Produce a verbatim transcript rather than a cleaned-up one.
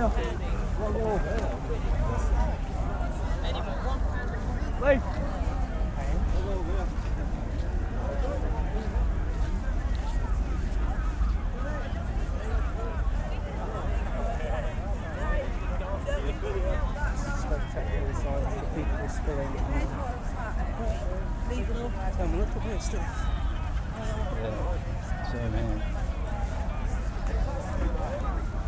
Leave. Spectacular size of people spilling. Tell me, look at this stuff. Yeah, so man.